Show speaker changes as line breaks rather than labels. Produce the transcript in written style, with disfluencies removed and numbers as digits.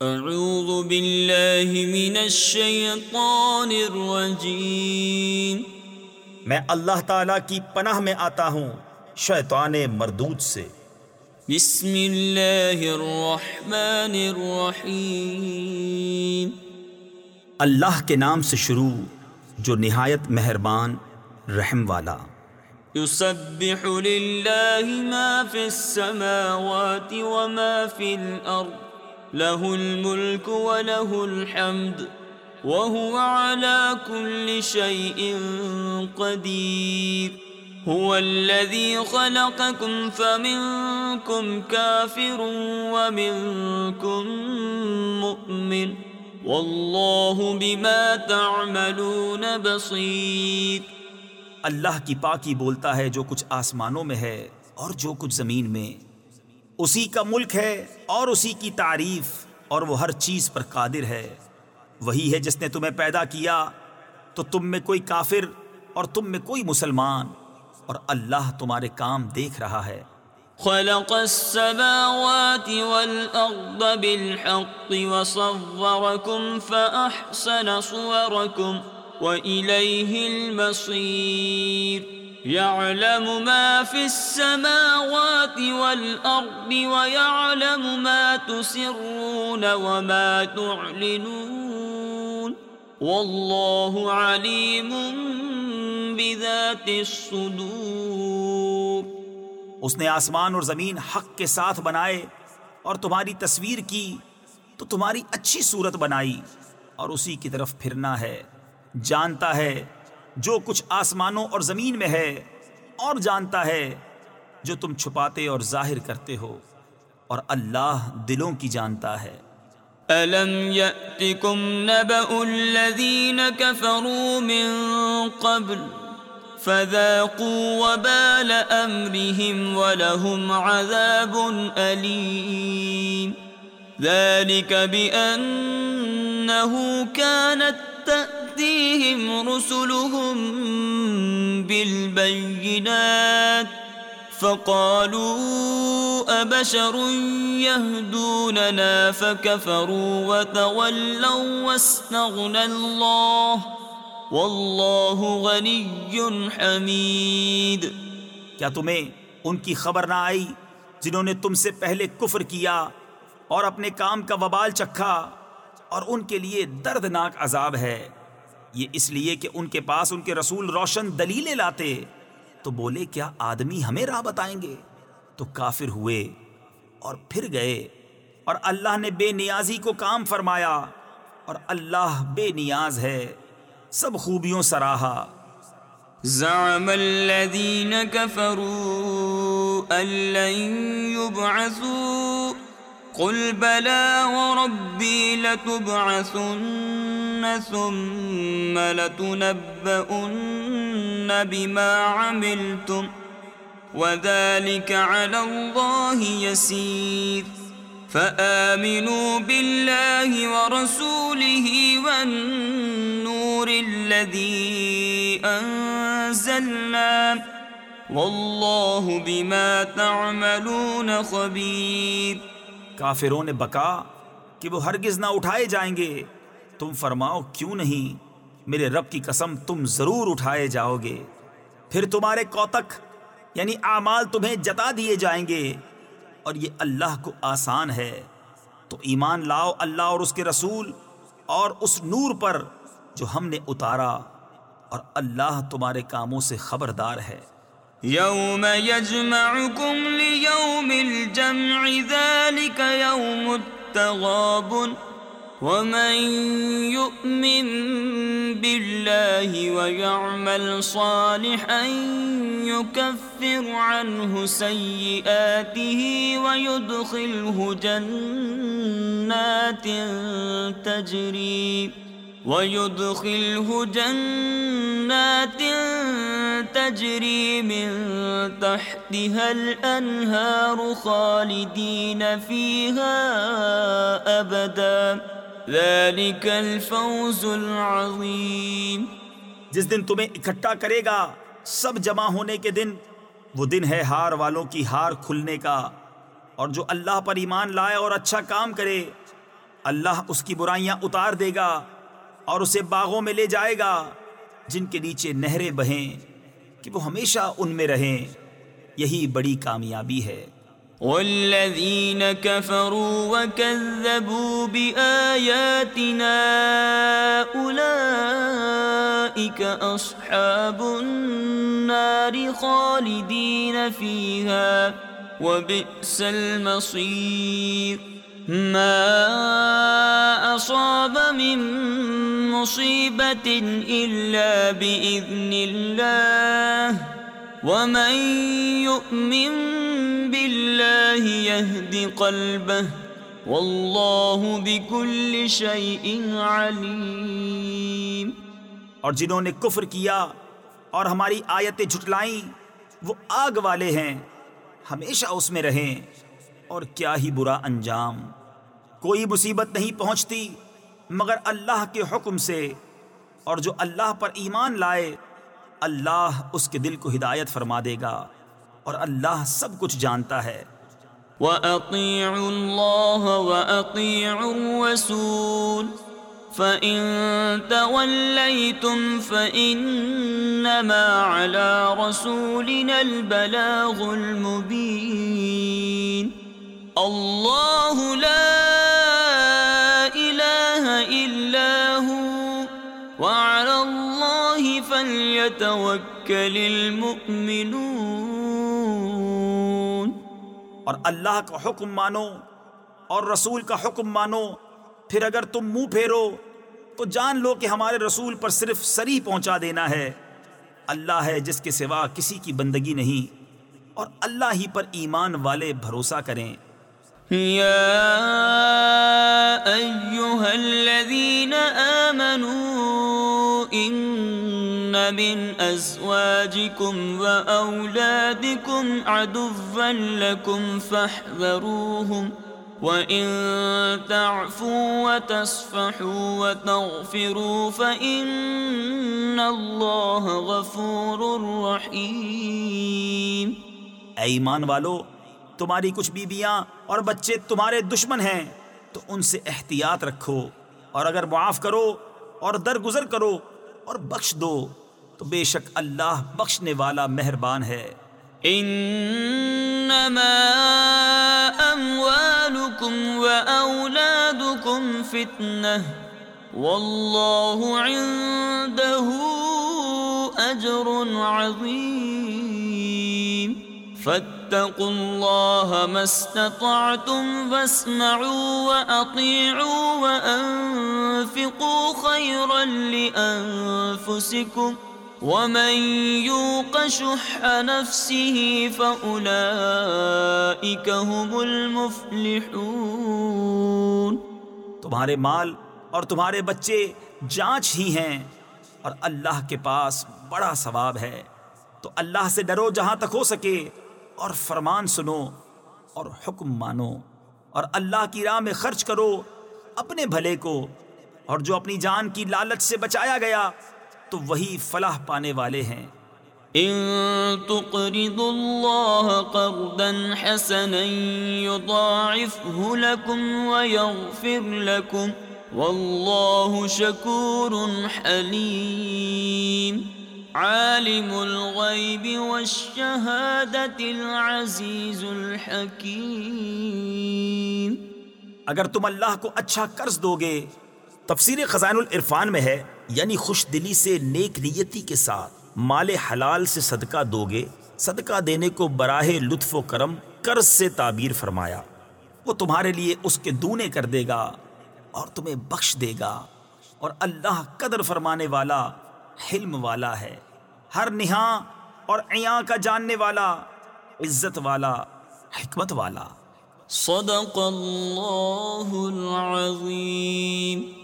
اعوذ باللہ من الشیطان الرجیم۔
میں اللہ تعالیٰ کی پناہ میں آتا ہوں شیطان مردود سے۔
بسم اللہ الرحمن الرحیم۔
اللہ کے نام سے شروع جو نہایت مہربان رحم والا۔
یسبح للہ ما فی السماوات وما فی الارض له الملك وله الحمد وهو على كل شيء قدير هو الذي خلقكم فمنكم كافر ومنكم مؤمن والله بما تعملون بصير۔
اللہ کی پاکی بولتا ہے جو کچھ آسمانوں میں ہے اور جو کچھ زمین میں، اسی کا ملک ہے اور اسی کی تعریف، اور وہ ہر چیز پر قادر ہے۔ وہی ہے جس نے تمہیں پیدا کیا تو تم میں کوئی کافر اور تم میں کوئی مسلمان، اور اللہ تمہارے کام دیکھ رہا ہے۔
خلق السماوات والأرض بالحق وصوركم فأحسن صوركم وإليه المصير۔ يعلم ما في السماوات والأرض ويعلم ما تسرون وما تعلنون والله عليم بذات الصدور۔
اس نے آسمان اور زمین حق کے ساتھ بنائے اور تمہاری تصویر کی تو تمہاری اچھی صورت بنائی، اور اسی کی طرف پھرنا ہے۔ جانتا ہے جو کچھ آسمانوں اور زمین میں ہے، اور جانتا ہے جو تم چھپاتے اور ظاہر کرتے ہو، اور اللہ دلوں کی جانتا ہے۔
أَلَمْ يَأْتِكُمْ نَبَأُ الَّذِينَ كَفَرُوا مِن قَبْلُ فَذَاقُوا وَبَالَ أَمْرِهِمْ وَلَهُمْ عَذَابٌ أَلِيمٌ ذَلِكَ بِأَنَّهُ كَانَتْ تأتيهم رسلهم بالبينات فقالوا أبشر يهدوننا فكفروا وتولوا واستغنى الله والله غني حميد۔
کیا تمہیں ان کی خبر نہ آئی جنہوں نے تم سے پہلے کفر کیا اور اپنے کام کا وبال چکھا، اور ان کے لیے دردناک عذاب ہے؟ یہ اس لیے کہ ان کے پاس ان کے رسول روشن دلیلیں لاتے، تو بولے کیا آدمی ہمیں راہ بتائیں گے؟ تو کافر ہوئے اور پھر گئے، اور اللہ نے بے نیازی کو کام فرمایا، اور اللہ بے نیاز ہے، سب خوبیوں سراہا۔
زعم الذين كفروا أن لن يبعثوا قل بلى وربي لتبعثن ثم لتنبؤن بما عملتم وذلك على الله يسير۔ فآمنوا بالله ورسوله والنور الذي أنزلنا والله بما تعملون خبير۔
کافروں نے بکا کہ وہ ہرگز نہ اٹھائے جائیں گے۔ تم فرماؤ کیوں نہیں، میرے رب کی قسم تم ضرور اٹھائے جاؤ گے، پھر تمہارے کوتک یعنی اعمال تمہیں جتا دیے جائیں گے، اور یہ اللہ کو آسان ہے۔ تو ایمان لاؤ اللہ اور اس کے رسول اور اس نور پر جو ہم نے اتارا، اور اللہ تمہارے کاموں سے خبردار ہے۔
يوم يجمعكم ليوم الجمع ذلك يوم التغابن ومن يؤمن بالله ويعمل صالحا يكفر عنه سيئاته ويدخله جنات تجري من تحتها الأنهار خالدين فيها أبدا ذلك الفوز العظيم۔
جس دن تمہیں اکٹھا کرے گا سب جمع ہونے کے دن، وہ دن ہے ہار والوں کی ہار کھلنے کا، اور جو اللہ پر ایمان لائے اور اچھا کام کرے اللہ اس کی برائیاں اتار دے گا اور اسے باغوں میں لے جائے گا جن کے نیچے نہریں بہیں کہ وہ ہمیشہ ان میں رہیں. یہی بڑی کامیابی ہے.
والذین کفروا وکذبوا بآیاتنا اولئک اصحاب النار خالدین فیہا وبئس المصیر. ما اصاب من مصیبت الا باذن اللہ ومن یؤمن باللہ یہد قلبہ واللہ بکل شیء علیم.
اور جنہوں نے کفر کیا اور ہماری آیتیں جھٹلائیں وہ آگ والے ہیں، ہمیشہ اس میں رہیں، اور کیا ہی برا انجام. کوئی مصیبت نہیں پہنچتی مگر اللہ کے حکم سے، اور جو اللہ پر ایمان لائے اللہ اس کے دل کو ہدایت فرما دے گا، اور اللہ سب کچھ جانتا ہے.
وَأَطِيعُوا اللَّهَ وَأَطِيعُوا الرَّسُولَ فَإِن تَوَلَّيْتُمْ فَإِنَّمَا عَلَى رَسُولِنَا الْبَلَاغُ الْمُبِينُ. اللَّهُ لَا إِلَٰهَ إِلَّا هُوَ وَعَلَى اللَّهِ فَلْيَتَوَكَّلِ الْمُؤْمِنُونَ.
اور اللہ کا حکم مانو اور رسول کا حکم مانو، پھر اگر تم منہ پھیرو تو جان لو کہ ہمارے رسول پر صرف سری پہنچا دینا ہے. اللہ ہے جس کے سوا کسی کی بندگی نہیں، اور اللہ ہی پر ایمان والے بھروسہ کریں.
یا ایہا الذین آمنوا ان من ازواجکم واولادکم عدوا لکم فاحذروہم وَإِن تَعْفُوا وَتَصْفَحُوا وَتَغْفِرُوا فَإِنَّ اللَّهَ غَفُورٌ رَحِيمٌ.
اے ایمان والو، تمہاری کچھ بیویاں اور بچے تمہارے دشمن ہیں تو ان سے احتیاط رکھو، اور اگر معاف کرو اور درگزر کرو اور بخش دو تو بے شک اللہ بخشنے والا مہربان ہے.
انما اموالکم واولادکم فتنہ واللہ عنده اجر عظیم. فاتقوا اللہ ما استطعتم واسمعوا واطیعوا وانفقوا خیرا لانفسکم وَمَن يُوقَ شُحَّ نَفْسِهِ فَأُولَئِكَ هُمُ الْمُفْلِحُونَ.
تمہارے مال اور تمہارے بچے جانچ ہی ہیں، اور اللہ کے پاس بڑا ثواب ہے. تو اللہ سے ڈرو جہاں تک ہو سکے، اور فرمان سنو اور حکم مانو، اور اللہ کی راہ میں خرچ کرو اپنے بھلے کو، اور جو اپنی جان کی لالچ سے بچایا گیا تو وہی فلاح پانے والے ہیں.
ان تقرضوا الله قرضا حسنا يضاعفه لكم ويغفر لكم والله شكور حليم. عالم الغيب والشهادة العزيز الحكيم.
اگر تم اللہ کو اچھا قرض دو گے، تفسیر خزائن العرفان میں ہے، یعنی خوش دلی سے نیک نیتی کے ساتھ مال حلال سے صدقہ دو گے. صدقہ دینے کو براہ لطف و کرم قرض سے تعبیر فرمایا. وہ تمہارے لیے اس کے دونے کر دے گا اور تمہیں بخش دے گا، اور اللہ قدر فرمانے والا حلم والا ہے، ہر نہاں اور عیاں کا جاننے والا، عزت والا، حکمت والا.
صدق اللہ العظیم.